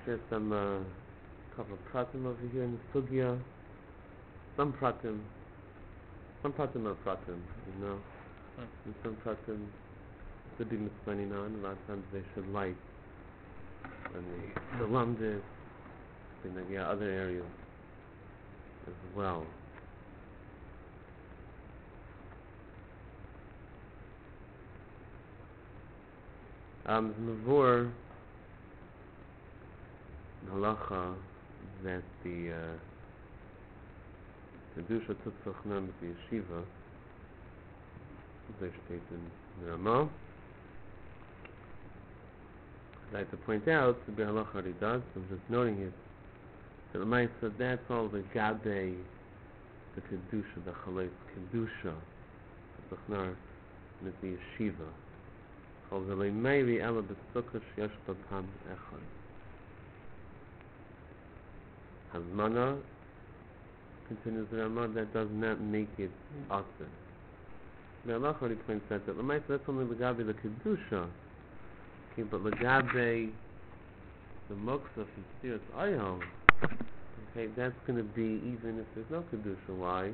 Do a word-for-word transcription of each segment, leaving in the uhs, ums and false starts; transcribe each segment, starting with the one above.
share some uh, couple of pratim over here in the sugya. Some pratim, some pratim are pratim, you know. Hmm. And some pratim could be explaining on. A lot of times they should light when the the lumdis, and then yeah, other areas as well. Um, Mavur halacha that the uh, kedusha tutzach nam the yeshiva, they state in the Ramah. I'd like to point out the halacha already does. I'm just noting it. That the Maisa, that's all the gabe, the kedusha, the chalais kedusha, the tutzachnar with the yeshiva. Called the Leimeiri Ela B'Sukkah Sheyesh B'Pam Echad. Hazmana, continues the Ramah, that does not make it Aser. The Allah already points out that L'maisa, that's only L'gabe the Kedusha. Okay, but L'gabe the Moksa from Stirat Ayom, okay, that's going to be even if there's no Kedusha. Why?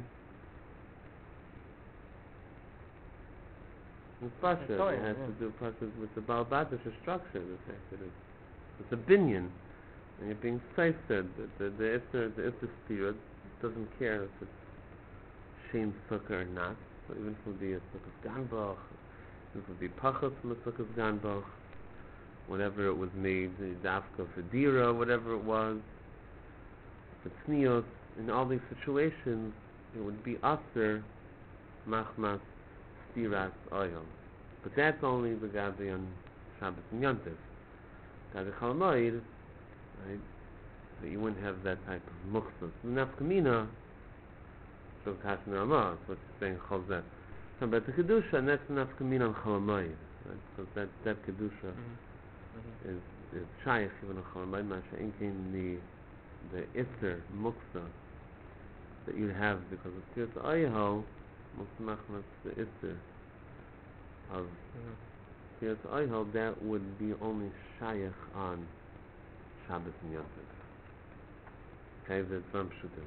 It's Pasha, it has yeah. to do Pasha with the Baal Batish structure, the fact that it's, it's a binyan, and you're being said that the the Isser, the Isser spirit doesn't care if it's Shem Sukkah or not. So even if it would be a Sukkah's Ganbach, if it would be Pachas from a Sukkah's Ganbach, whatever it was made, the Dafka for Dira, whatever it was, for Tznios, in all these situations, it would be Aser, Machmas, Stiras Oyom. But that's only the Gabi on Shabbos and Yontif. Gabi Chalamoid, right, that you wouldn't have that type of muchzos. The Nafkamina, so Kashan Ramah, that's what you're saying, Chazet. So, but the Kedusha, and that's the Nafkamina on Chalamoid, right, because that, that Kedusha Mm-hmm. is, is Shaykh even on Chalamoid, Masha Inkin, the, the Isser, Muchza, that you have because of Tirta Ayho, Machmas the Isser of Tirta Ayho, that would be only Shaykh on Shabbos and Yontif. Okay, that's from Pshutim.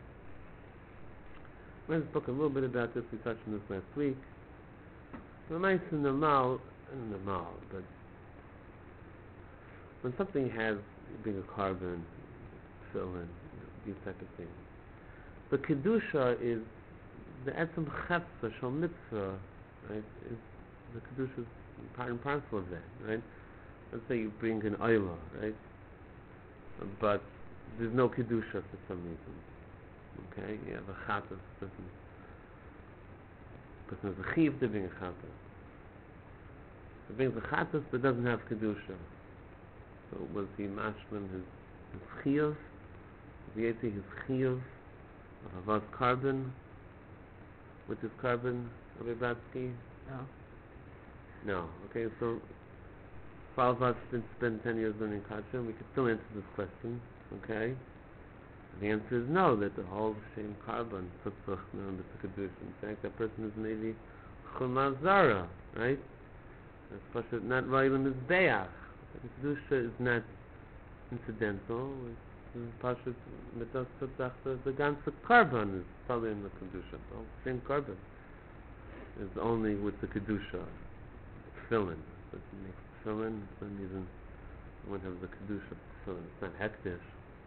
Let's talk a little bit about this. We touched on this last week. The nice and normal, and normal, but when something has being a carbon, fill in, you know, these type of things. The kedusha is the etzem chefza shal mitzvah, right? Is the kedusha is part and parcel of that, right? Let's say you bring an oila, right? But there's no kedusha for some reason. Okay, you have a chatas person. Person is a chiv to bring a chatas. He brings a chatas but doesn't have kedusha. So was he mashman his his chiyuv? Was he ate his chiyuv of avaz carbon? With his carbon, Rabbi Batsky? No. No. Okay, so for all of us didn't spend ten years learning Kachim, we could still answer this question. Okay? The answer is no, that the whole same carbon puts the kedusha. In fact, that person is maybe chumah zara, right? That's Pasha, not Railam is Be'ach. The kedusha is not incidental. It's Pasha, mitzvah tzach, the ganze carbon is probably in the kedusha. The whole same carbon is only with the kedusha. Tefillin. But it makes tefillin, it's not even, you wouldn't have the kedusha tefillin. It's not hektish.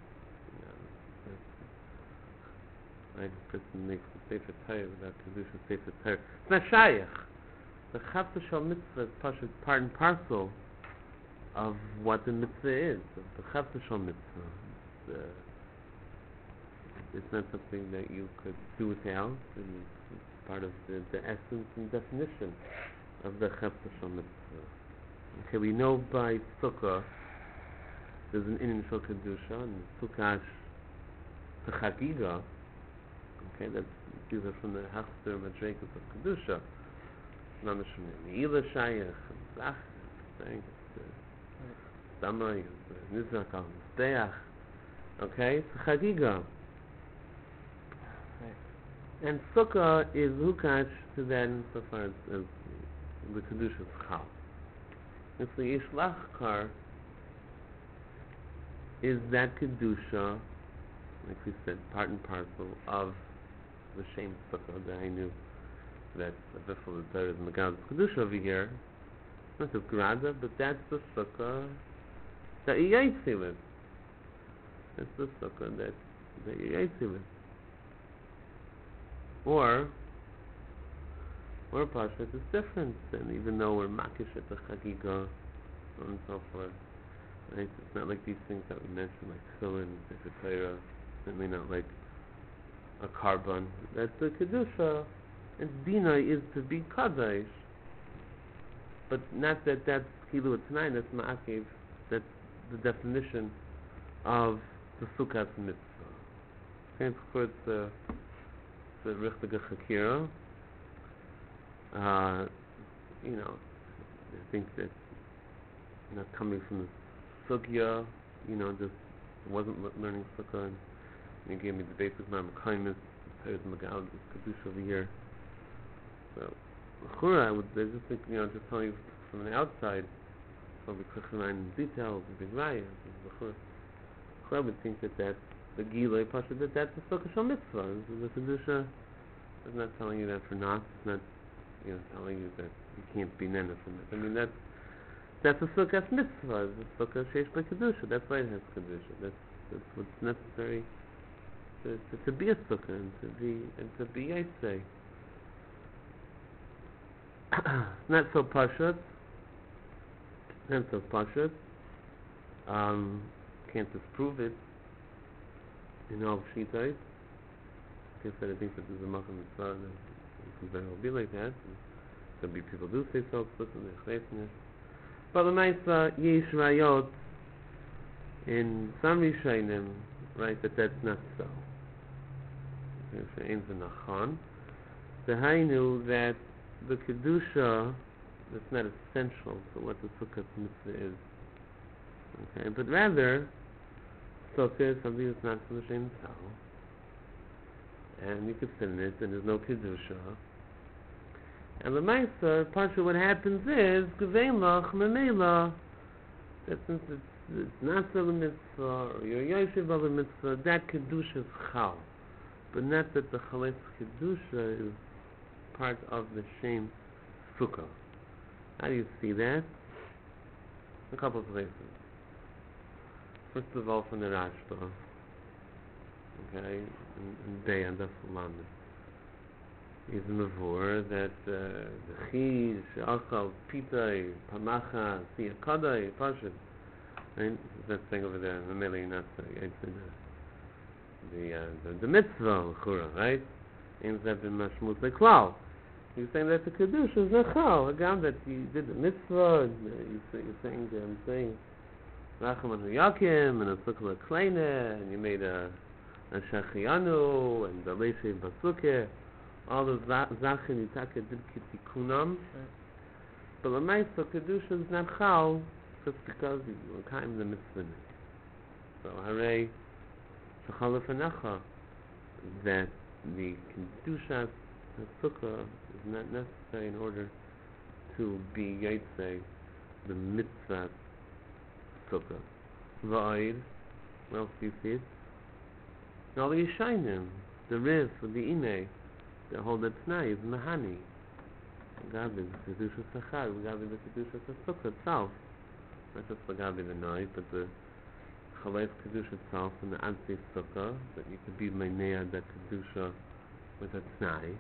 Right, the person makes the Sefer Torah without kedusha Sefer Torah. It's not shaykh. The Chavta Shal Mitzvah is part, part and parcel of what the mitzvah is. The Chavta Shal Mitzvah. It's, uh, it's not something that you could do without. It's, it's part of the, the essence and definition of the Chavta Shal Mitzvah. Okay, we know by Sukkah there's an Inin Shal Kedusha and Sukkash the Chagiga. Okay, that's, these are from the Haftar Madrekas of Kedusha. Namish from the Meila Shayach, Zach, saying it's Damai, Nizrak al Mizbeach. Okay, it's Chagiga. And Sukkah is Hukash to that insofar as, as the Kedusha is Chal. It's the Ishlach Kar, is that kedusha, like we said, part and parcel of the shem sukkah that I knew that the vessel is there is Megad's kedusha over here. It's not the grada, but that's the sukkah that Yaitse with. That's the sukkah that that Yaitse with. Or or Pashat is different, and even though we're makish at the chagiga and so forth, right? It's not like these things that we mentioned, like tefillin, sefer Torah, certainly not like a carbon. That the kedusha and dina is to be kadosh, but not that that's kilu tonight. That's ma'akev. That's the definition of the sukkah mitzvah. Okay, of course, the the richtige chakira. Uh, you know, I think that not coming from the sugya, you know, just wasn't le- learning sukkah, and you gave me the basic ma'amakaimis, the Magal, the kedusha over here. So, l'chura, I would I just think, you know, just telling you from the outside, probably quickly in details, the big raya, l'chura. L'chura, I would think that that's the gilei pasha, that that's the sukkah shal mitzvah. The kedusha is not telling you that for not, it's not, you know, telling you that you can't be nana from it. I mean, that's that's a sukkah mitzvah, the sukkah sheish by kedusha. That's why it has kedusha. That's that's what's necessary to, to, to be a sukkah and to be and to be yaitse. Not so pashut. Not so pashut. Um, can't disprove it in all shitais. Like I said, I think that there's a macham mitzvah that it can very well be like that. There'll be people who do say so explicitly, chayesness. But the Maisa yesh rayot in some Rishonim, right, that that's not so. She'ein v'nachon. Dehainu that the kedusha, that's not essential to what the sukkah mitzvah is. Okay, but rather, sukkah is something that's not from the shem tzal, and you could sit in it, and there's no kedusha. And the Maisa, partially what happens is, Gevein lach memela, that since it's, it's not so a mitzvah, or you're yoshev of a mitzvah, that kedusha is chal. But not that the chalais kedusha is part of the shem sukkah. How do you see that? A couple of places. First of all, from the Rashba, okay, in Day and Dafulamis. Is mavur that uh, the chiz, achal, pitay, pamacha, siyakadai, pashut. Right? That thing over there, the mele not the the, uh, the the mitzvah chura, right? Aims that been mashmut leklal. You're saying that the kedusha is nechal. Again, that you did the mitzvah. And, uh, you say, you're saying, I'm saying, racham and yakim and a sukkah kleine, and you made a a shachianu and the leishe basukeh. All those zachen yitaka did kittikunam, but the ma'aser kedusha is not chal just because you were kind of the mitzvah. So hare shachal lefanecha that the kedusha the sukkah is not necessary in order to be yaitse the mitzvah sukkah. Va'id, where else do you see it? All the yishainim, the rif, the inay. The whole that tnai is mahani. Gabi the kedusha sachar, gabi the kedusha sukkah itself. Not just the gabi the noi, but the chalais kedusha itself and the anti sukkah that you could be meinea that kedusha with a tnai.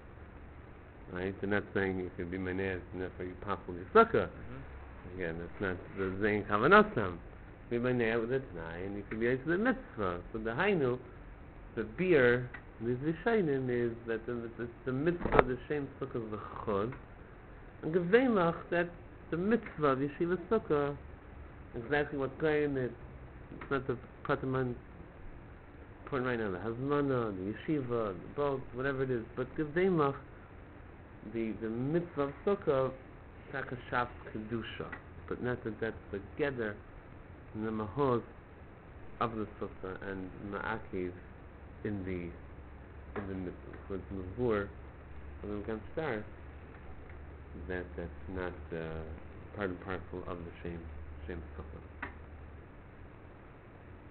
Right? They're not saying you could be meinea and therefore you pass on your sukkah. Mm-hmm. Again, that's not the zayin kavanasam. Be meinea with a tnai and you could be into the mitzvah. So the hainu, the beer. The Rishonim is that the, the, the mitzvah, the shem sukkah is the chod, and geveilach that the mitzvah, the yeshiva sukkah, exactly what going it. It's not the kataman point right now, the hazmana, the yeshiva, the boat, whatever it is, but geveilach the the mitzvah of sukkah, takashav kedusha, but not that that's together in the mahos of the sukkah and ma'akiv in the in the mitzvah. So it's mavur, so we can start that that's not uh, part and parcel of the shem shem sukkah.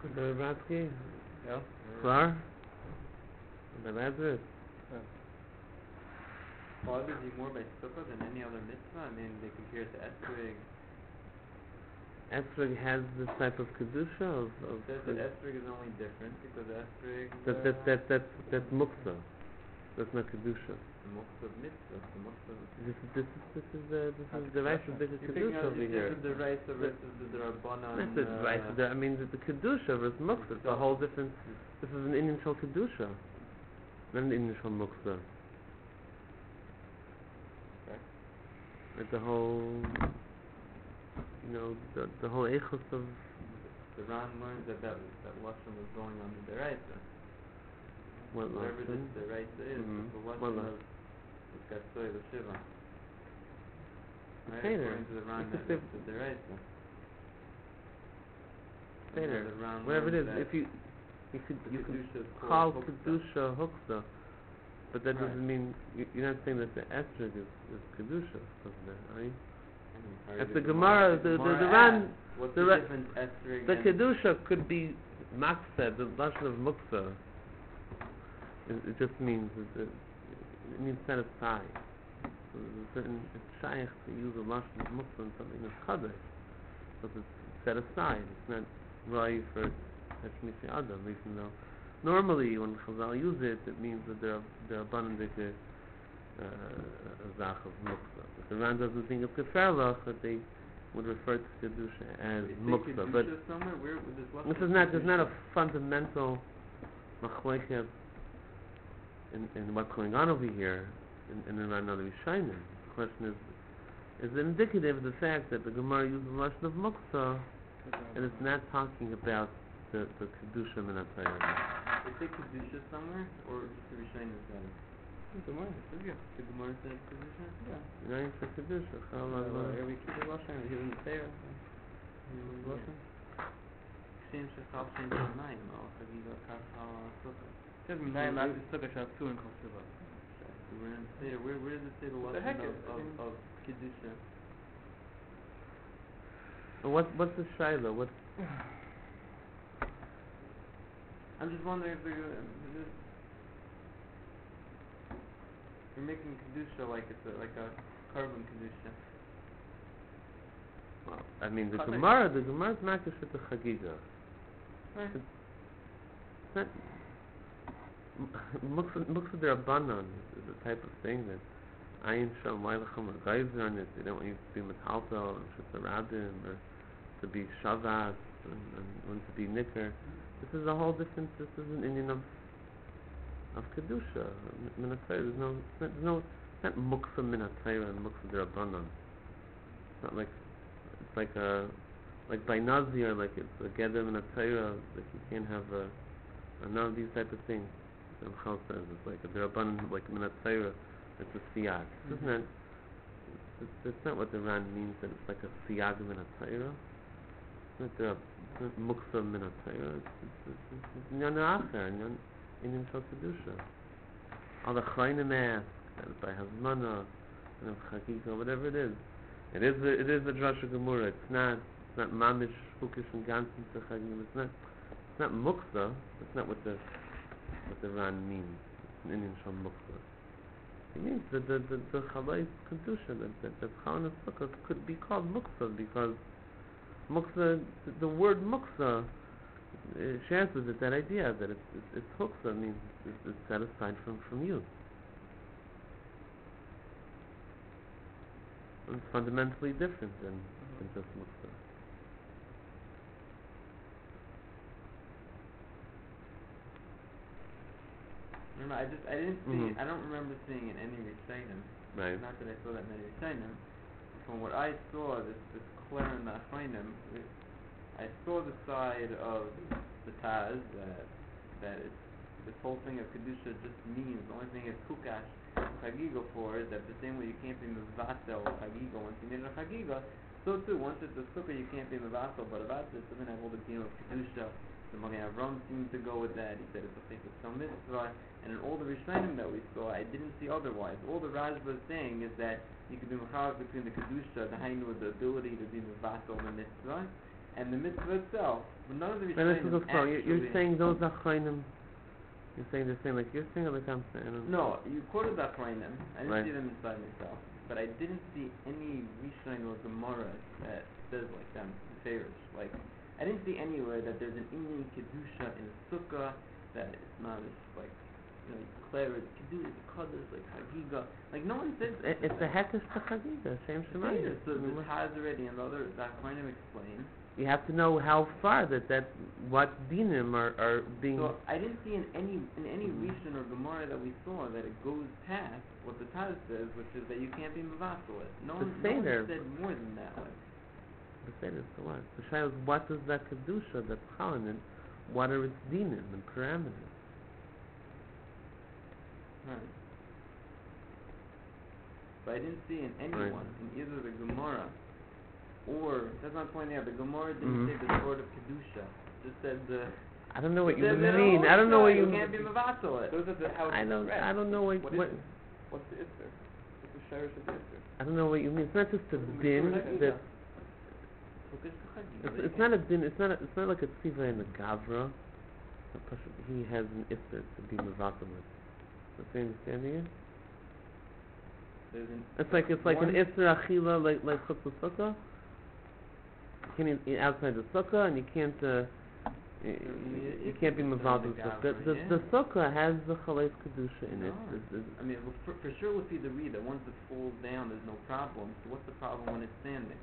Rabatsky? Ja. Klar? By Lazarus? Bothers you more by sukkah than any other mitzvah? I mean, they compare it to esrog. Esrog has this type of kedusha of, of It says that esrog is only different because esrog. that that that that's that's muktzah. That's not kedusha. The muktzah of mitzvah. The muktzah. This is this is this is the this is the right of the You're picking kedusha out over here. This is the right of versus the Rabbanan. That's the right of the, I mean the, the kedusha versus muktzah. It's a whole different. This is an Indian shal kedusha, not an Indian shal muktzah. Like the whole, you know, the the whole echos of. The Ran learns that that, that lashon was going on the deraisa. What Whatever the lashon? deraisa is, Mhm. the What lashon lashon? of the Gasoy the Shiva. Right? Seder. According to the Ran, It's that, the that's the deraisa. Seder. The Ran Whatever it is, learns if you you could that you the could kedusha is call called kedusha huksa, but that Right. doesn't mean you, you're not saying that the esrog is, is kedusha, doesn't it? Are you? Sorry, That's the the Gemara. The the Gemara the Ran. asks, What's the the, Ra- difference esrog The and kedusha could be maksed. The lashon of muksa. It, it just means that it, it means set aside. So there's a certain it's shaykh to use a lashon of muksa and something that's kadosh, but it's set aside. It's not right for hashmisi adam, even though normally when Chazal use it, it means that there are there are abundant uh, zach of muksa. But the Ran doesn't think it's keferlach that they would refer to kedusha as They say muksa, kedusha but somewhere? Where would this lashon this of is not there's not a kedusha? fundamental machlekes in, in what's going on over here in, in another Rishonim. The question is, is it indicative of the fact that the Gemara uses the lashon of muksa and it's not talking about the the kedusha minatayim? They say kedusha somewhere, or just the Rishonim said it? The Gemara says yeah. The Gemara said kedusha? Yeah. You know, it's a kedusha. Here we keep the lashon. We didn't say it. Lashon? Shem shechal shem shemayim al chagiga kachal sukkah. Says Minayim after Sukkah shall two and Kol Shiva. We're in Seder. Where where does it say the The lashon heck of, is- I of, mean- of kedusha? And what what's the shaila? What I'm just wondering if they're gonna, is it, you're making kedusha like it's a, like a carbon kedusha. well, I mean the Chagiga. Gemara the Gemara's makish at the chagiga. Right. It's not muksa muksa derabanan is the type of thing that ayin shal mailacham or geyser on it. They don't want you to be metaltel and shitaradim or to be shavas and, and, and to be nicker. This is a whole different. This is an Indian of of kedusha minatayr. There's no it's not, there's no it's not muksa minatayr and muksa derabanan. It's not like it's like a like by nazir like it's a gedem minatayr like you can't have a, a none of these type of things. The Chal says it's like a derabanan like minatayr. It's a siyag. This is not. It's, it's not what the Ran means that it's like a siyag minatayr. It's not the it's not muksa minatayr. It's it's it's it's nyan acher nyan Indian shal kedusha. All the chaynim ask that it's by hazmana and chagiga whatever it is. It is a, it is a drasha gemura. It's not it's not mamish fukish and ganzen to chagiga. It's not it's not muksa. It's not what the what the Ran means. It's an Indian shal muksa. It means that the the the chalais kedusha that that that chalon and sukkah could be called muksa because muksa the, the word muksa uh, shares with it that idea that it's it's, it's huksa means it's, it's set aside from from you. And it's fundamentally different than than just muksa. Remember, I just I didn't see Mhm. I don't remember seeing in any Rishonim. Right. Not that I saw that many Rishonim. From what I saw, this this Claire and the Achronim, I saw the side of the Taz that that it's, this whole thing of kedusha just means the only thing is hukash chagiga for is that the same way you can't be mevatel chagiga once you made it a chagiga, so too once it's a sukkah you can't be mevatel, but about this doesn't have all the game of kedusha. The Magen Avram seemed to go with that. He said it's a chesed some mitzvah, and in all the Rishonim that we saw, I didn't see otherwise. All the Rashba is saying is that you could be mechav between the kedusha, the hainu, the ability to be mevatel the mitzvah, and the mitzvah itself, but none of the Then this is Rishonim a flow. You're, you're actually- saying those achronim. You're saying the same like you're saying, or like I'm saying. No, you quoted the Achronim. I didn't Right. see them inside myself, but I didn't see any Rishon or Gemara that says like them in favors. Like, I didn't see anywhere that there's an Indian kedusha in a sukkah that it's not as like, you know, you declare it kedusha, the kaddish, like hagiga. Like no one says. It, it's a hekesh to chagiga. Shem shemayim. So the Taz already and the other the Achronim explain. You have to know how far that that what dinim are, are being. So I didn't see in any in any Rishon or Gemara that we saw that it goes past what the Taz says, which is that you can't be mavassal it. No The one, no Seder. one said more than that. Like, The Seder, so what? The Shai is what is that kedusha that's calling it? What are its dinim and parameters? right. But I didn't see in anyone in either the Gemara or that's not pointing out. The Gemara didn't Mhm. say the sword of kedusha. Just said the. I don't know what you said that mean. oh, I don't know what you you can't be mean. mavassal it. Those are the how it's I don't. expressed. I don't know what. What is what it? What's the Isser? What's the Shirish of the Isser? I don't know what you mean. It's not just a What's the din Mitzvah that. So it's the chagiga, It's, you it's not a din. It's not. A, it's not like a tziva in the gavra. A person, he has an isser to be mevatel with. What's the understanding it? There's an It's like it's like one- an isser achila like like chutz sukkah. You can't eat outside the sukkah, and you can't. Uh, you, you, you can't be mevatel with it. The, the, the sukkah has the chalais kedusha in it. No. There's- there's- I mean, well, for, for sure we'll see the read that once it falls down, there's no problem. So what's the problem when it's standing?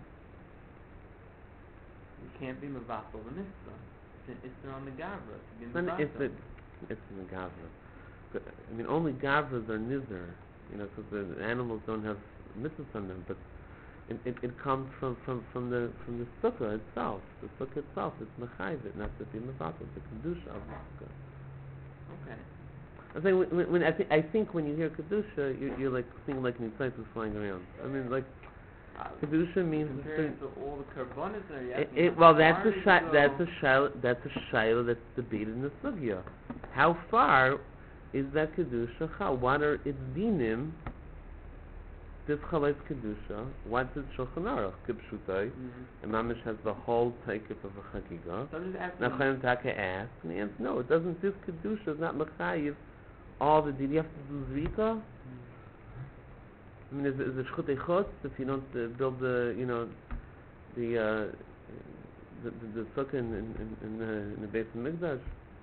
You can't be mevatel the mitzvah. It's an isser on the gavra to be It's not an mevatel. isser. It's in the gavra. But, I mean, only gavras are nizar. You know, because the animals don't have mitzvahs on them. But it, it, it comes from, from, from the from the sukkah itself. The sukkah itself is mechayvit, not to be mevatel. It's the kedusha of the sukkah. Okay. I think when, when, when I think I think when you hear kedusha, you're, you're like seeing like nitzayis flying around. I mean, like Uh, kedusha means a comparing certain. to all the karbonis that are It, asking it, well, that's a far shi- to that's go- a shiloh that's a shiloh that's debated in the sugya. How far is that kedusha? How? What are its dinim? This chalais kedusha. What's its shulchan aruch? Kipshutai. Mhm. And Mamish has the whole takeif of a chagiga. So I'm just asking. Now Chaim Taka asks, and the answer no, it doesn't. This kedusha is not mechayiv. All the did you have to do zrika? I mean, is it, is it shchut echot if you don't uh, build the, you know, the uh, the, the, the sukkah in in in the in the Beit Hamikdash?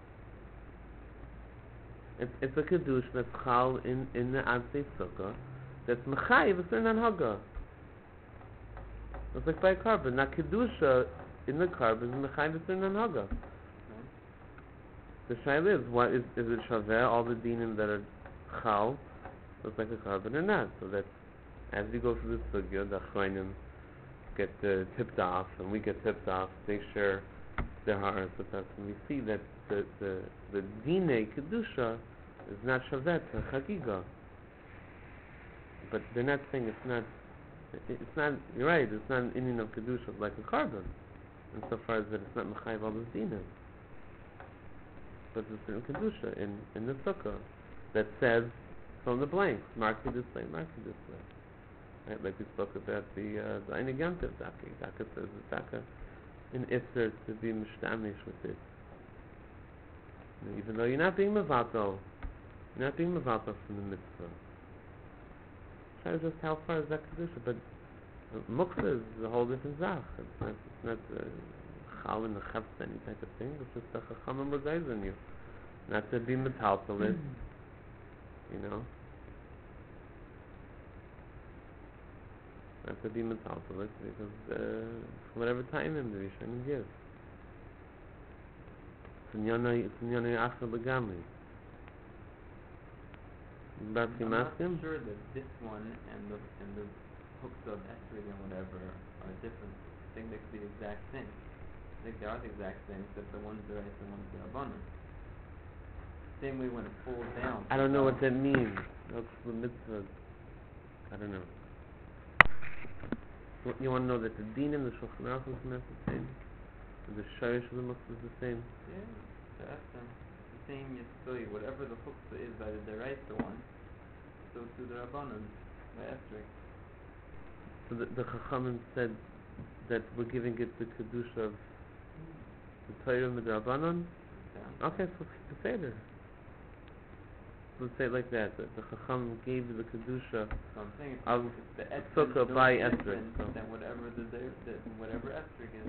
It's it's a kedusha that's chal in in the Ansei sukkah that's mechayiv a certain anhaga. It's like by a carbon, not kedusha in the carbon is mechayiv a certain anhaga. The shaila is what is is it shaveh all the dinim that are chal looks like a carbon or not? So that as we go through the sugya, the achronim get uh, tipped off, and we get tipped off. They share their hearts with us, and we see that the the the dine kedusha is not shaveh to chagiga. But they're not saying it's not. It, it's not. You're right. It's not an Indian of kedusha like a carbon, insofar as that it's not mechayiv all those dinim. But there's a certain kedusha in in the sukkah that says from the blanks, mark it this way, mark it this way. Right, like we spoke about the uh, the Einig Yom Tov Daka. Daka says it's Daka in Isser to be mishtamish with it. And even though you're not being mevatel, you're not being mevatel from the mitzvah. Try to just how far is that kedusha, but uh, muktzah is a whole different zach. It's not it's not uh, chal in the chafs any type of thing. It's just a chachamim regaiz on you, not to be metaltal it. You know. Not to be metaltal it because uh, whatever time in the Rishonim give. It's in Yonah Acher L'Gamri. But you I'm ask not him? sure that this one and the and the hooks of esrig and whatever are different. I think they could be the exact thing. I think they are the exact same, except the one's the right, the one's the abundant. Same way when it falls down. I don't know what that means. That's the mitzvah. I don't know. You- You want to know that the din and the Shulchan Aruch is not the same? The Sharish of the Muktzah is the same? Yeah, to ask them. The same Yitzchak, whatever the huksa is by the deraisa one, so to the rabbanon by esrig. So the, the Chachamim said that we're giving it the Kedusha of The Torah Midrabanan? Yeah. Okay, so it's the Seder. Let's say it like that. The, the Chacham gave the Kedusha So I'm saying if, of if the the Esther sukkah is no by different Esther, so. than whatever the, the, the whatever Esther is,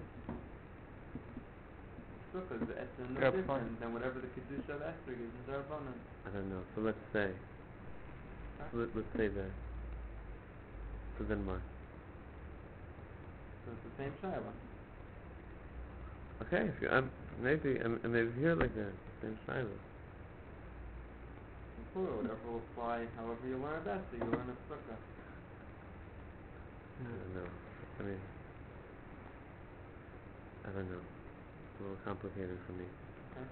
sukkah is the Esther no Yeah, different fine. than whatever the Kedusha of Esther is in Darbanan. I don't know. So let's say. So let, let's say that. So then what? So it's the same Shiloh. Okay, if you, um, maybe, um, maybe here like that. Same Shiloh. Or whatever will apply however you learn of Esther, you learn of sukkah. I don't know. I mean, I don't know. It's a little complicated for me. Okay.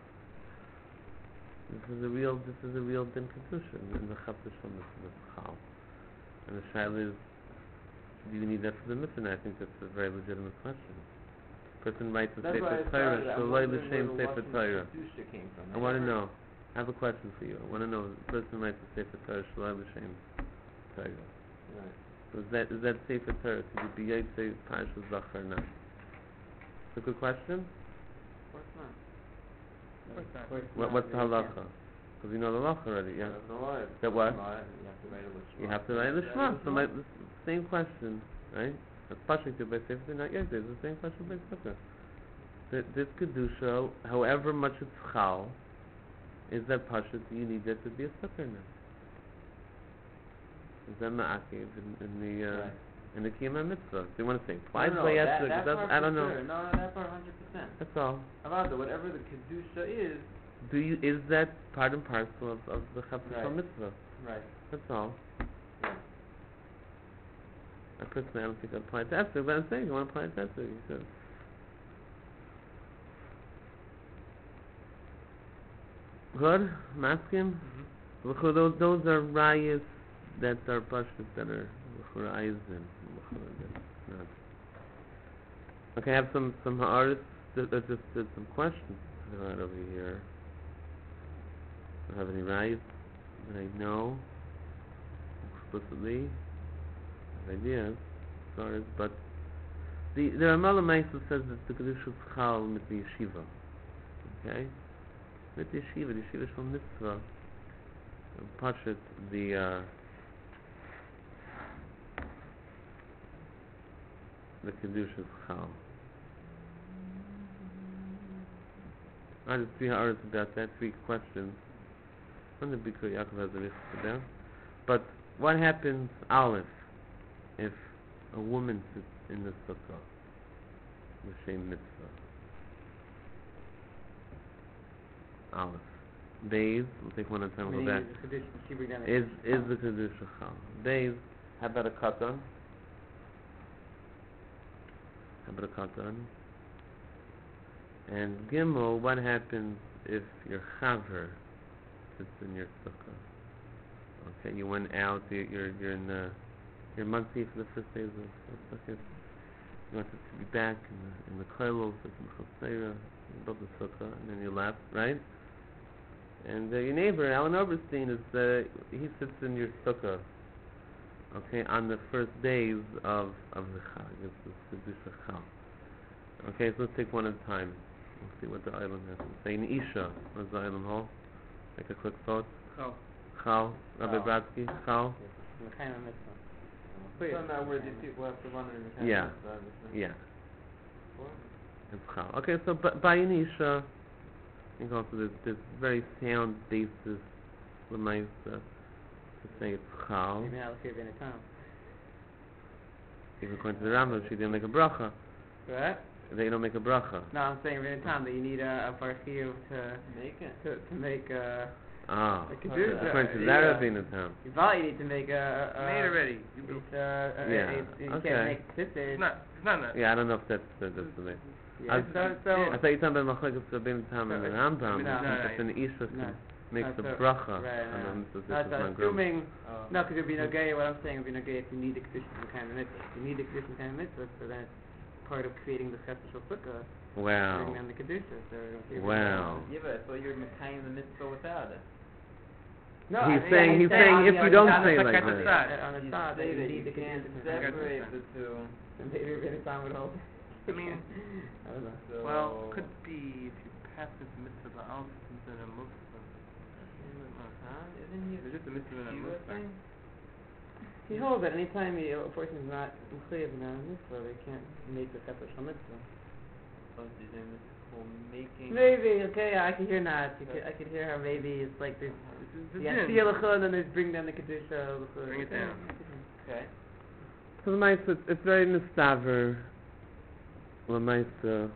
This is a real, this is a real din kedusha in the chapter from the chal. And the shaila is, do you need that for the mitzvah? And I think that's a very legitimate question. Person writes a That's why I sefer Torah, started. I'm shaloi wondering where l'shem the sefer Lashon Torah. Kedusha came from. I want to never- know. I have a question for you. I want to know. The person writes a sefer Torah, shaloi l'shem Torah. Right. So is that is that sefer Torah? Could it be Yotze Parshas Zachar or not? It's a good question. Of course not. Of course not. Of course What, not, what's the you can't. halacha? Because you know the halacha already. Yeah. That's the law. That what? You have to write a lishma. You have to write a lishma. So my, the same question, right? That's pashik to by sefer, not Yotze. It's the same question by sukkah. Th- This kedusha, however much it's chal, is that pashik? Do you need that to be a sukkah or not? Is that ma'akiv in, in the uh, Right. in the kiyama mitzvah? Do you want to say No, twice no, by that, Esther? that That's- part I don't for know. Sure. No, no, that part one hundred percent. That's all. About the whatever the kedusha is. Do you is that part and parcel of, of the chapter Right. mitzvah? Right. That's all. Right. I personally I don't think I'd apply it to Esther, but I'm saying you want to apply it to Esther. You said. Good, maskim. Mm-hmm. Those those are rayas that are pashtus that are rayas in. Not. Okay, I have some some artists that, that just did some questions right over here. Do I have any rayas that I know explicitly? I have ideas, sorry, but the the Ramah Meisu says that the kedusha is chal with the yeshiva. Okay. With the yeshiva, the yeshiva is from mitzvah. Pashut the uh, the kedusha is chal. I just three hours about that, three questions. One of the Bikkur Yaakov has a risk for that. But what happens, Aleph, if a woman sits in the sukkah, the same mitzvah? Aleph. Beis, we'll take one at a time, we'll go back. Is is the kedusha chal? Beis, how about a katan? How about a katan? And Gimel, what happens if your chaver sits in your sukkah? Okay, you went out, you're you're, you're in the you're Monsey for the first days of sukkah. You wanted to be back in the in the koilov, like in Chosera, above the sukkah, and then you left, right? And uh, your neighbor, Alan Oberstein, is uh, he sits in your sukkah. Okay, on the first days of of the Chag, it's the Kedusha Chal. Okay, so let's take one at a time. We'll see what the island has to say. In Isha, what does the island hold? Make a quick thought. Chal. Chal, Rabbi Chal. Bratsky, Chal. So now where these people have to run in the kind Yeah. of mitzvah, obviously. Yeah, What? it's Chal. Okay, so b- by in Isha, I think also there's, there's very sound basis, Lamaisa, to say it's Chal. Maybe I'll see it in a time. Even according to the Rambam, she didn't make a bracha. What? They don't make a bracha. No, I'm saying in a time that you need a, a barchiyuv to, Make it. to to make a. Ah, A kedusha. according to Yeah. that Rabbeinu Tam. You probably need to make a. a, a Made already. You It's, built. uh, a- Yeah, a- you okay. can't make sisters. It's not. It's not that. Yeah, I don't know if that's the, that's the way. Yeah, I- so, so, I thought you were talking about Machlekes Rabbeinu Tam and the No, Rambam. no, If no, an Isha no. makes No, a so- bracha, right, and no. then this is no, so my group. assuming, Oh. no, because it'd be no gay, what I'm saying would be no gay if you need the kedusha from kind of mitzvah. If you need the kedusha from kind of mitzvah, so then it's part of creating the chesed sukkah, Wow. bringing on the kedusha. So if Wow. Yeah, but I thought you were Mekayim the mitzvah without it. No, He's I mean, saying- I he's think saying on if the you don't other say side, like on the that. side, on the You side, say that you that need you the can't kedusha from kind of separate mitzvah. the two. And maybe we're going to sound it all. I mean, I don't know. So, well, could be if you pass this mitzvah out instead of Muslim. huh? Isn't he There's just a mitzvah and a Shiva Muslim. thing? He holds that anytime you, a person is not included in a mitzvah, they can't make the separate shal mitzvah. Oh, so you're saying this is called making... Maybe, okay, I can hear not. You could, I could hear how maybe it's like there's This is the the din. Asiyah l'chud and there's bring down the Kedusha l'chud. Bring it down. Okay. So the Maisa, it's, it's very mistaver. The Maisa,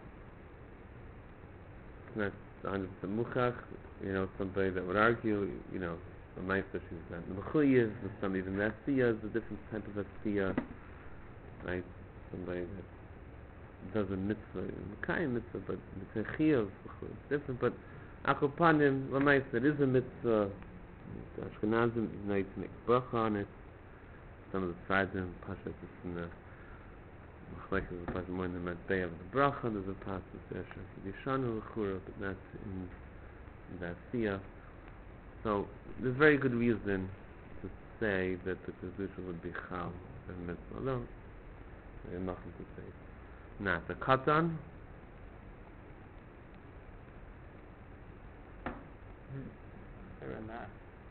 it's not one hundred percent muchach. You know, somebody that would argue, you know, the Maisa, she's not the mechuyev, but some even the Asiyah is a different type of Asiyah. Right? Somebody that does a mitzvah, a Mekayim mitzvah, but it's a chiyuv, it's different. But Akopanim, the Maisa, it is a mitzvah. The Ashkenazim, you know, you can make bracha on it. Some of the Tzaddim, Pasha, is in the Machlek is a Pasha more in the Matbei of the bracha. There's a Pasha there, Shaki Yishanu L'chura, but that's in the Asiyah. So there's very good reason to say that the Kedusha would be Chal and Mitzvah. Although there's nothing to say. Not the Katan. Or not.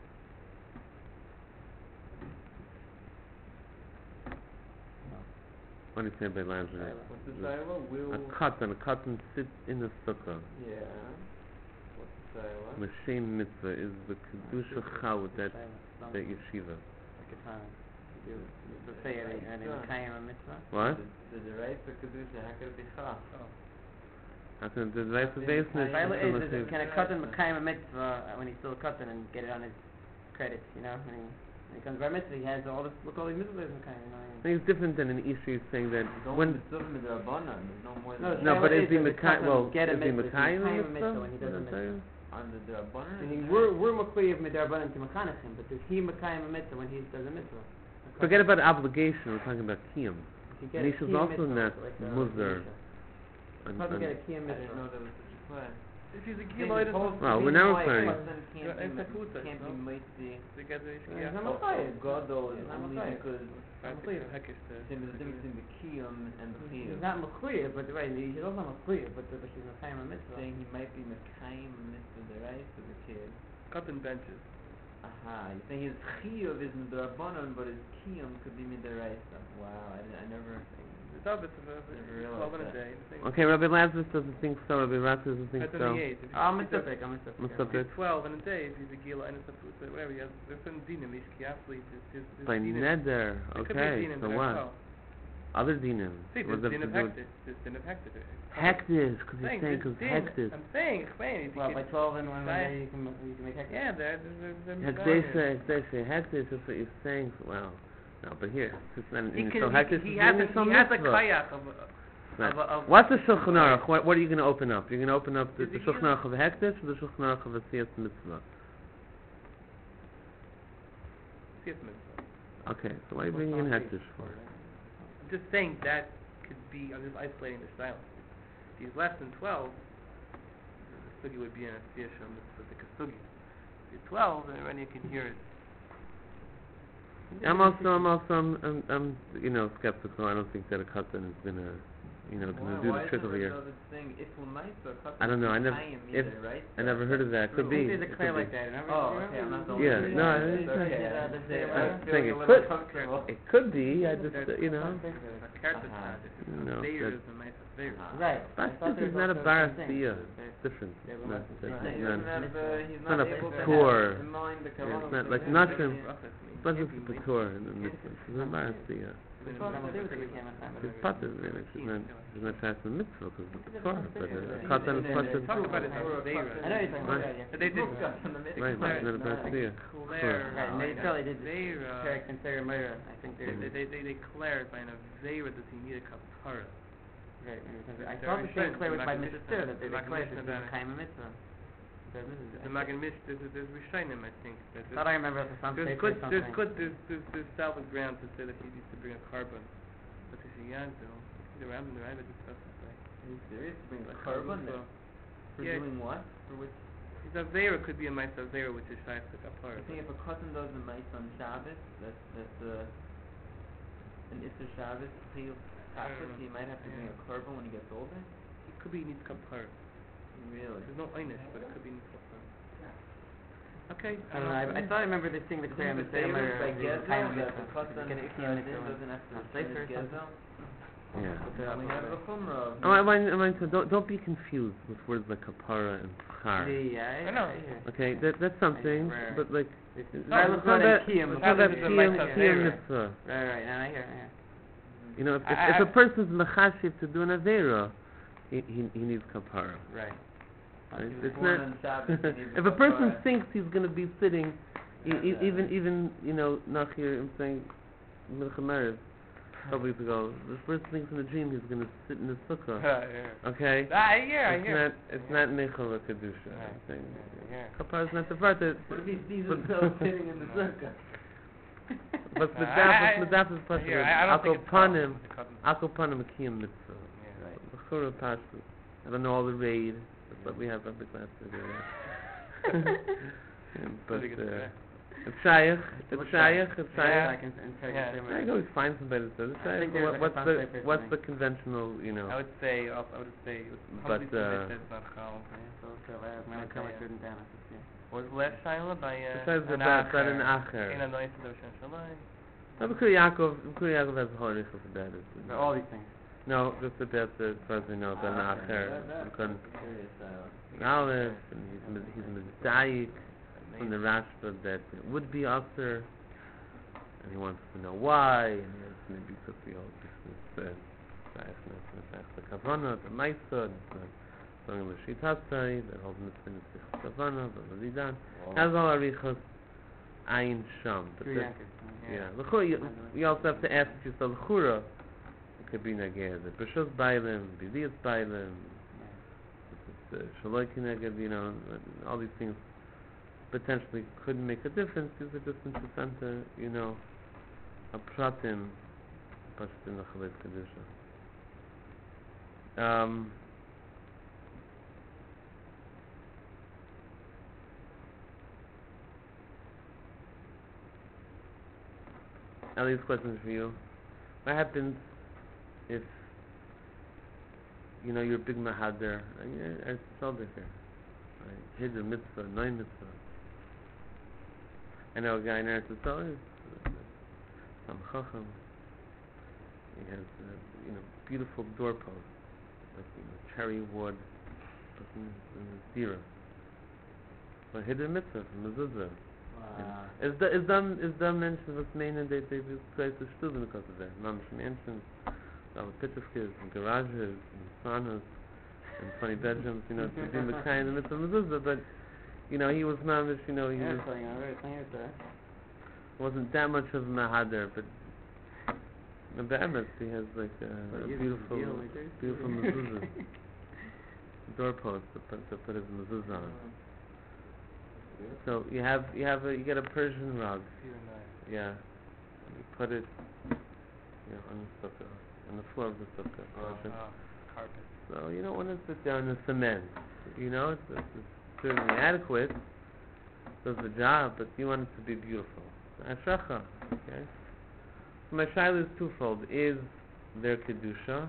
What do you say by Landry? What's the Zayla? Will... A Katan. A Katan sits in the Sukkah. Yeah. What's the Zayla? Mashem Mitzvah is the Kedusha Chal with that, that yeshiva. Like a time. You, you say it, are they Mekayim a mitzvah? What? The, the, the right for Kedusha, how could it be Chal? How can the right of base Mekayim. Shaila is, is, Mitzvah. it, can a katan Mekayim a mitzvah when he's still a katan and get it on his credits, you know? When he, when he comes by mitzvah, he has all this, look all these mitzvahs Mekayim, you know? I think it's different than an issue saying that Don't when mitzvah midrabanan, there's no more No, than... no, Shaila but is is he that the Mekayim? katan Well, get a is he mitzvah, Mekayim he's Mekayim a mitzvah? mitzvah when he does a mitzvah. On the drabanan? Meaning we're we're Mekayim midrabanan to Mechanechim, but does he Mekayim a mitzvah when he does a mitzvah? A Forget katan. about obligation. We're talking about kiyum. If you get a Nisha's kiyum also mitzvah, not like, uh, muzar. Nisha. And- Doesn't and- get a kiyum I didn't know mitzvah. there was such a class. If he's a They're Giloi, supposed to Well, be we're now like, referring- Katan Yeah, can't it's a be, kutas, can't no? be mighty. together, Yeah, yeah. I'm Oh, a chayiv. Gadol is Yeah, I'm a only chayiv. because Mechuyah. Hekish to- there's a difference between the kiyum and the He's chiyum. not Mechuyah, but right, he's also Mechuyah, but but she's Mekayim a mitzvah. Saying he might be Mekayim mitzvah the right for the kid. Cotton benches. Aha, you're saying his chiyuv is midrabanan, but his kiyum could be midaraisa. Wow, I, I never... It's obvious of a Never realized twelve in a that. day. the thing- Okay, Rabbi Lazarus doesn't think so. Rabbi Ratz doesn't think That's so. on the eight. If I'm a if it's- Mustafik, I'm a Mustafik. Mustafik. if it's twelve in a day, if he's a gila and it's a food, whatever, he has, there's certain dinim, he's kiafli, there's, there's, there's By dinim. neder. There could be a Okay, dinim so there as what? well. Other dinim. See, What there's does din that of have to do with- hektish, there's din of hektish. Hektish, because he's Saying, saying there's because din. hektish. I'm saying, explain it. Well, by twelve in one Right. day, you can you can make heck. Yeah, there, there's, there's, there's Hekdesha, hekdesha, hektish, that's what you're saying. Well, no, but here, it's not He, in can, so he, hektish he, is has in a, Yisrael he has a mitzvah. kayak of, Right. of, of, What's the Shulchan Aruch? What, what are you going to open up? You're going to open up the, Is the it Shulchan you? Aruch of hektish or the Shulchan Aruch of Asiyas mitzvah? Siyas mitzvah. Okay, so why are you bringing in hektish for? I'm just saying that could be, I'm just isolating the style. If he's less than twelve, the sugi would be in a siyas mitzvah, the kasugi. If you're twelve, then already you can hear it. I'm also, I'm also, I'm, I'm, I'm, you know, skeptical. I don't think that a katan is going to, you know, going to do the trick over here. Thing, if I don't know, I never- if- right? I never heard of that. Could be. There's a It clay could like be. that. Remember? Oh, remember? okay, I'm not the Yeah, only no, one. it's It's okay. okay. Yeah, I'm that's just saying, it. I'm I'm feeling saying a it little could- uncomfortable. It could be. I just, uh, you know. A character Uh-huh. tag, if it's No, a Beir that- is a nice Beir. Uh-huh. Right. But I thought this there is was not a also bar something. siyah. There's- It's different. Yeah, It's but not, what's that's the Right, thing? he not, doesn't have, uh, he's It's not not a able to core. have in mind the it's kavanah not of like the nothing. Rebbe. But it's the Torah in the mitzvah. It's a bar siyah. That's what I'm doing with the camera time. It's pater, really. She's not, she's not trying to the mitzvah because it's the Torah. But a Even katan is in- pater. in- Talk about it, Torah, Beir. Katan I know you're talking about Right. that, yeah. But they did Look up in the mitzvah. Right, Claire, it's not a bar siyah. Claire, Right, and they probably did Beir, uh, Perek and Sarah Meira. I think they, they're they, they, they declared by an Aveira does he need a kapara. right. because I They're thought the very same Claire was by Magen Mister Mishnah. Sir that they Magen declared Mishnah this is that- a Kaima Mitzvah. There's The Magen Mish, there's, there's Rishonim, I think. That I thought I remember for some there's paper good, or there's something. good, there's, there's, there's solid ground to say that he needs to bring a carbon. But if he has, though, the Rambam, the Rambam discusses like. Are you serious? Bring like a carbon so- for Yeah. doing what? For which? His Aveira could be a nice Aveira, which is Shaykh to kapara. I think if a cousin does the mice on Shabbos, that's that's uh, an Isser Shabbos, he'll Tachlis, know. he might have to bring Yeah. a korban when he gets older? It could be he needs kapara. Really? There's no einish, but it could be needs kapara. Okay. I don't know, I, I thought I remember this thing the Korean Isn't Mitzvah, it or by the Gezel, Chaim that the Mitzvah. Chassan Get a Mitzvah Chaim Mitzvah. doesn't have to On say Sefer or Gezel? something? Yeah. But, uh, We have a chumrah. Oh, I want, I want to, don't, don't be confused with words like kapara and schar. Yeah, I know. Okay, that, that's something, Right, right. but like, It's it's not not not that, in Kiyum. it's not that It's kiyum, like a kiyum Avera. mitzvah. Right, right, now I hear, I hear. You know, if, if, I- if a I- person's mechashiv to do an avera, he, he, he needs kapara. Right. Right? He was It's born not, on Shabbos, he needs if a person kapara. thinks he's going to be sitting, e- e- Yeah. even, even, you know, nachir, I'm saying, Milcha Merev, a couple weeks ago, this person thinks in a dream he's going to sit in the sukkah. yeah. Okay? I hear, I It's hear. not, it's not nechal kedusha. Right. I'm saying, Yeah, yeah. kapara is not the part that, What if he sees but- himself sitting in the sukkah? what's the I- daf, I- what's the daf is I pasha, hear. I, I don't think it's called panim, the cousin. akol panim a kiyum mitzvah. Yeah. Right. L'chora pashtu. I don't know all the raid, that's what we have every class to do. Yeah, but, Pretty good uh, try. it's shaykh, it's What's shaykh, that? it's Yeah, shaykh. I can interrogate Yeah. them. I can always find somebody that says it's I shaykh, think but there's what, like a what's the, translator what's the thing. conventional, you know? I would say, also, I would say, But, humbly uh, said it's not chal. So, so I have my Okay, comments yeah. written down. I think, yeah. What was the last shaila by uh, Besides the an bat, but acher? an acher. In a noise to Shem Shalai. No, but Kuri Yaakov, Kuri Yaakov has a whole richa for that. It's- So all these things. No, just about the, as far as we know, the Ah, okay. acher. That- that- You can Curious, uh, Aleph, and he's mis- he's mizdayik from the Rashba that it would be Aser, and he wants to know why, and he has maybe because we all this is the Kavana, the Maisa, the Song of the Shitatzai, the whole Mitzvah is the Kavana, the Vazidan, has all Arichos Ayin Sham. But Three the- anchors. yeah, L'chura, you, you also have to ask yourself, L'chura, it could be Nagir, the B'shus Bailim, B'diyas Bailim, the Shaloi Kineged, you know, all these things potentially could make a difference. These are just interesting, you know, a pratim, pashut in the Chalei Kedusha. Um, Now these questions for you. What happens if, you know, you're a big mahader, and you're a tzaddik here, right? Hidden mitzvah, nine mitzvah. I know a guy in Eretz Yisrael, some chacham. He has, uh, you know, beautiful doorposts, like, you know, cherry wood, in the zira. So hidden mitzvah from the zuzah. wow. Is da is done is done mentioned was meinen they they will try to stuben because of that. Mamish mansions, our pitchkes and garages and saunas and funny bedrooms, you know, to be Mekai in the midst of mezuzah, but you know, he was mamish, you know, he Yeah, was, so, you know, very clean with that. wasn't that much of a mahader, but in Be'emes he has like a, But a you- beautiful you like this? beautiful mezuzah. Doorpost to put to put his mezuzah on. So you have you have a you get a Persian rug. Yeah. You put it, you know, on the sukkah, on the floor of the sukkah. Oh, Persian. oh, carpet. So you don't want to sit down in cement. You know, it's, it's, it's certainly adequate. Does the job, but you want it to be beautiful. Ashracha. Okay. So my shaila is twofold. Is there kedusha?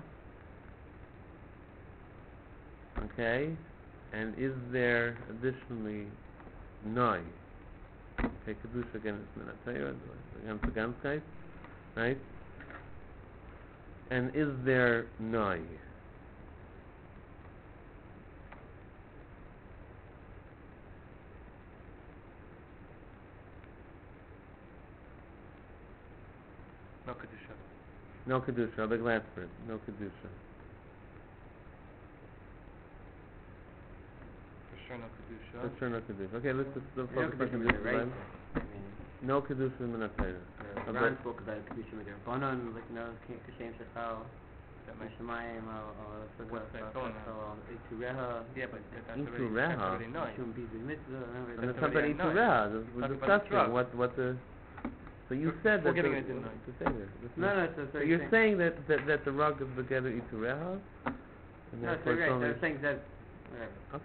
Okay. And is there additionally noi? Okay, kedusha again is minatayra, again the ganzkeit, right? And is there noi? No kedusha. No kedusha. I'll be glad for it. No kedusha. For sure no kedusha. For sure, no kedusha. Okay, let's just let's You know, focus on Kedusha with the kedusha. right. then. I mean, No kedusha in minatayra. uh, Okay. Ron spoke about Kedusha with their Bonon, like, you know, Kashem Shachal, That makes Shemayim, or Sukkah, What's that so, going so, on? Itureha, Yeah, but that's Into already, Reha. that's already nice. Shum Bizu Mitzvah, remember And that? it's That's already somebody to nice. reha. We're Talk about the discussing drug. what what the. So you We're- said we're that getting the, it in to say this. This No, is- no, so, so So you're you're saying that, that that the rug is together itureha. No, so right, so I'm saying that, whatever. Okay,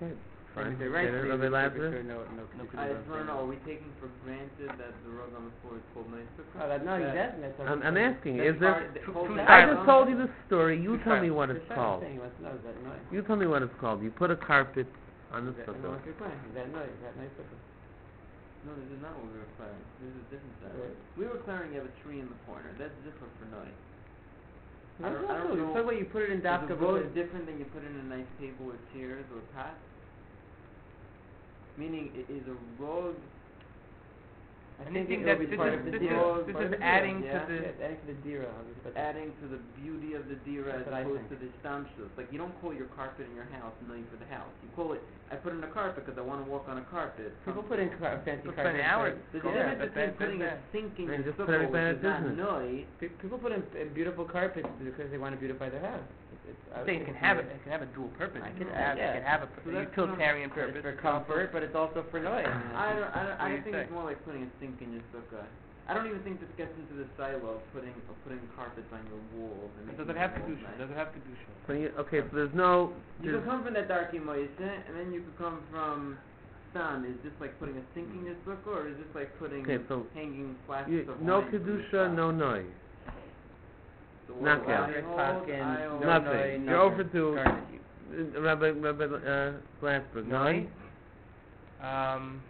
Fine. If they're right, Okay, they Rabbi would for Lazarus? sure no, no, No kedusha I of just the want to thing. know, are we taking for granted that the rug on the floor is called nice sukkah? Oh, that, no, That- that's, that's I'm, I'm asking, that's is there... part- the Two- whole two thing- I sides. just told you the story, you Two tell me sides. what The it's Shai was called. saying he wants to know, is that noise? You tell me what it's called. You put a carpet on the Is that, and sukkah. what's your plan? Is that noise? Is that nice sukkah? No, this is not what we were clearing. This is a different side. Right. We were clearing you have a tree in the corner. That's different for night. I That's don't- not I don't true. know- It's like what you put it in Is a dafka rug with different than you put in a nice table or chairs or pat? Meaning, i- is a rug... I think Anything it that will be this part is of the this dira. is this Part is of the adding dira, to yeah? the Yeah, adding to the dira. I'll just put that. adding to the beauty of the dira as That's what I opposed think. to the stamshus. Like, you don't call your carpet in your house nice for the house. You call it, I put in a carpet because I want to walk on a carpet. People put in car- fancy People carpets. spend hours. There's Yeah, a difference but between that- putting a that- sink in Then your just put sukkah, everybody which is out not of business. nice. Pe- People put in uh, beautiful carpets because they want to beautify their house. It's, it's, I I'm would saying it think can it's have nice. it. It can have a dual purpose. I It can- can have, yeah. it can have a, So a that's utilitarian It's purpose. for comfort, but it's also for noise. I don't, I don't, What I do you think say? it's more like putting a sink in your sukkah. I don't even think this gets into the silo of putting, of putting carpets on your walls and Does making it have your to do? walls nice. Does it have to do? Shul? So you, okay, so there's no... You there's- could come from that darky moise, and then you could come from Stam. Is this like putting a sink in your sukkah, or is this like putting Okay, so hanging flasks you, of no wine from your kedusha, top? no noise. So Not what yet. I Just hold, talking, I no hold- Nothing. noise, You're over nothing. to- Garbage. Uh, Rabbi, Rabbi uh, Glassberg, Noise? noise? Um,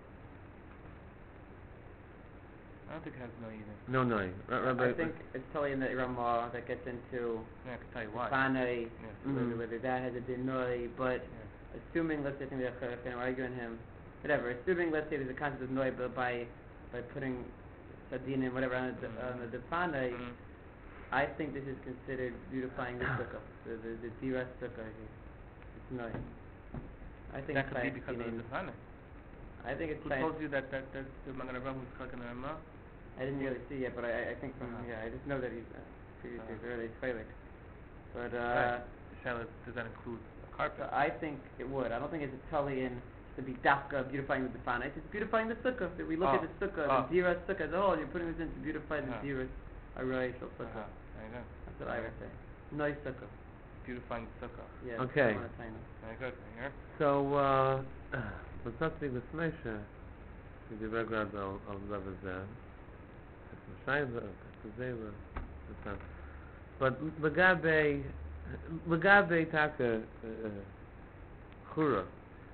I don't think it has no either. No noise. Ra- Rabbi, I think it's totally in the Ramah that gets into Yeah, I can tell you why. Fanei, Yeah. whether, Mhm. whether that has a dinoi, but Yeah. assuming, let's say, I think they're kind of arguing him, whatever, assuming, let's say, there's a concept of noi, but by by putting sadin and whatever on the, on the Fanei, Mhm. I think this is considered beautifying the sukkah, the, the, the dira sukkah here. It's noi. I think That could be it's because of Sayyid the Zafana. I think it's Who Sayyid- told you that that that the Magen Avraham was talking to Rama? I didn't really see it, but I, I think from, Uh-huh. yeah, I just know that he's, uh, previously Uh-huh. early Tfeilik. But, uh, Right. Shall does that include a carpet? so I think it would. I don't think it's a tully in to be dafka beautifying the Bifana. It's just beautifying the sukkah. If we look Oh. at the sukkah, Oh. the dira sukkah as a whole, you're putting this in to beautify the Uh-huh. dira array shel Uh-huh. sukkah. There you go. That's what I would say. Nice sukkah. Beautifying sukkah. Yeah. Okay. I wanna say no. Very good. There you so, uh, what's happening with Moshe? With the record of of Lev there. Shayla, Kazela, but Lagabe, Lagabe Taka, Chura,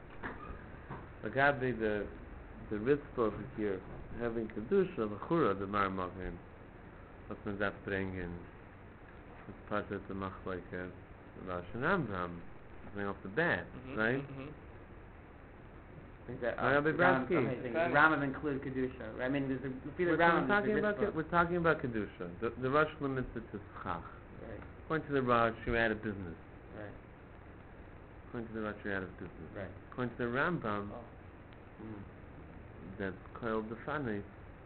Lagabe the the Ritzvah over here having Kedusha, the Chura, the Marmavim, was man that bringen. It's part of the Machlekes, Rosh and Amram, coming off the bat, Mhm, right? mhm. I think that, Rabbi uh, Ram- Bransky. okay, I think Fine. Ramav include kedusha. Right? I mean, there's a feel We're, Ramav we're is talking the about Ritva. we're talking about kedusha. The, the Rosh limits it to schach. Right. According to the Rosh, you're out of business. Right. According to the Rosh, you're out of business. Right. According to the Rambam, Oh. Mm. that's called the Fanei.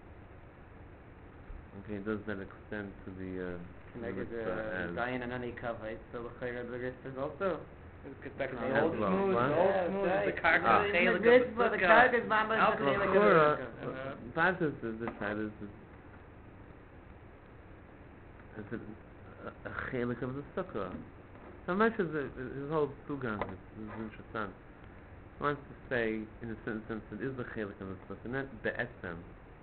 Okay, does that extend to the uh, Can I the get Ritva the as- Zion and Ani Kavai? So the Chayra the Ritva also. Let's get back to Oh, the that's old well, smooth, what? the old Yeah, smooth, right. the karka, Ah. the The chalik of Ritva, the the sukkah. Karkas, Mamba, Alcohol. the Chayla of the Chura, sukkah. Uh-huh. Vatus is the side is is it a, a chelik of the sukkah. So much of the, his whole sugan is, is interesting. He wants to say, in a certain sense, it is the chelik of the sukkah, not be'etzem.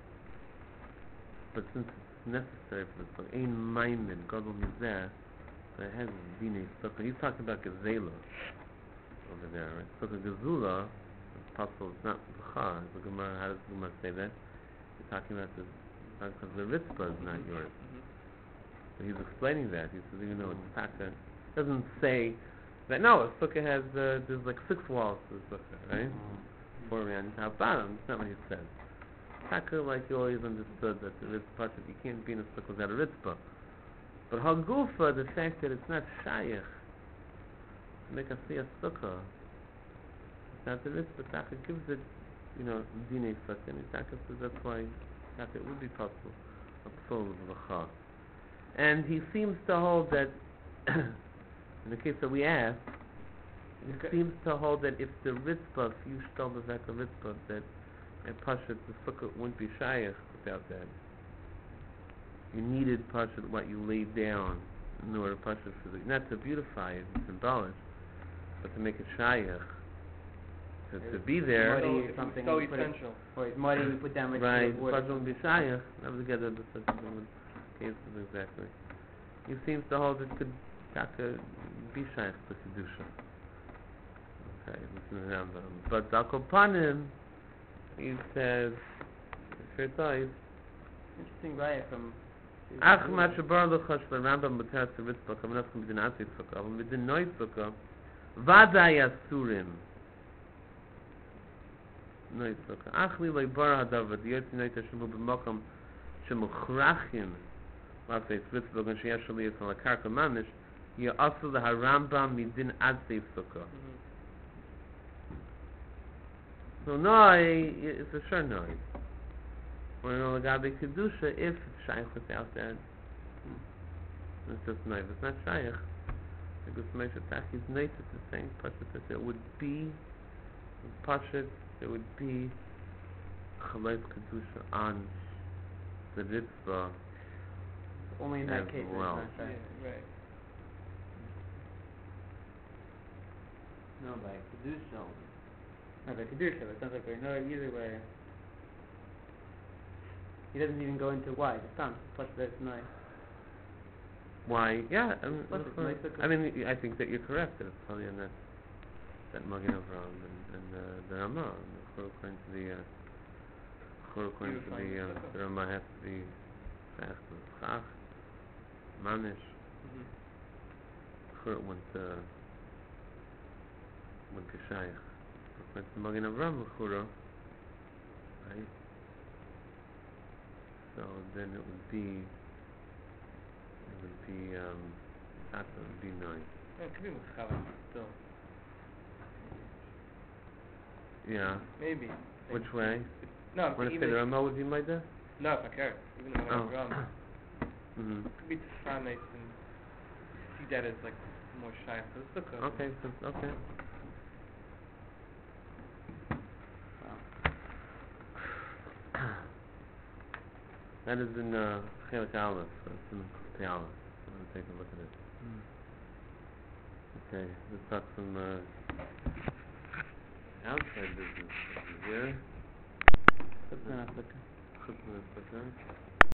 But since it's necessary for the sukkah, ein maimin, gadol mizeh, so it has dine sukkah. He's talking about gezela over there, right? Sukkah gezula, it's possible it's not b'cha. The Gemara, how does the Gemara say that? He's talking about the, because the ritzvah is not yours. Mhm. So he's explaining that. He says, even though it's taka, doesn't say that, no, a sukkah has, uh, there's like six walls to the sukkah, right? Four around top bottom. That's not what he says. Taka, like you always understood, that the ritzvah, you can't be in a sukkah without a ritzvah. But hagufa, the fact that it's not shayach, to make us see a sukkah, it's not the ritzvah. Taka gives it, you know, dinei sukkah, and Taka says that's why Taka it would be possible, a psul of l'cha. And he seems to hold that, in the case that we asked, he Okay. seems to hold that if the ritzvah, if you stole the veka ritzvah, that at Pashat the sukkah wouldn't be shayach without that. You needed Pashat what you laid down in order to Pashat for the, not to beautify it and embellish, but to make it shayach. to, to It's be there. muddy So, or it's something, so and you put it- essential. Or it's muddy, you put down Right, right water. Pashal be Shayach, that was together the such cases exactly. He seems to hold it could taka be Shayach to Kedusha. Okay, listen to Rambam. But Zakopanim, he says, Shirtais, Interesting raya from... Ach ma shabar luchash le Rambam b'teretz ritzvah, kavanah kum b'din atzik sukkah, aber mit den neu sukkah, vadai asurim. Neu sukkah. Ach li loy bar hadavar, di yotzi neu tashuvu b'mokom shemuchrachim, l'asei ritzvah, gan sheyesh aliyah from a karka mamish, yeh asu le harambam midin atzik sukkah. So noi, it's a sure noi. Or in Olagabi Kedusha, if it's Shaykh without that, it's just noi. If it's not Shaykh, because Moshe Taki is nice at the same Pashat, that there would be, Pashat, there would be Chalais Kedusha on the Ritzvah. Only in that as case, it's well. not Yeah, right. right. No, by Kedusha. No, but Kedusha, it sounds like we know either way. He doesn't even go into why, just Tom, plus there's no... Why? Yeah, I mean, Plus of it's course. nice to- I mean, I think that you're correct, that it's probably in that, that Magen Avraham and, and uh, the Ramah, and the Chor according to the, uh, Chor according to Purifying the, the uh, sukkah. the Ramah has to be Shaykh to Chach, Manish, Mm-hmm. Chor went, uh, went to Shaykh. According to Magen Avraham, Chura, right? So then it would be, it would be, um, Tata would be nine. Yeah, it could be Muschala still. Yeah. Maybe. Which way? No, I'm Want to saying say the even... Ramah would be Maida? No, if I care. Even though I'm Oh. wrong. Mm-hmm. It could be Tefana and see that as like more shy for the sukkah. Okay, so, okay. That is in uh, Chelik Aleph, so it's in Pei Aleph. I'm going to take a look at it. Okay, let's talk some uh, outside business over here. That's not sukkah. Chutz and Sukkah.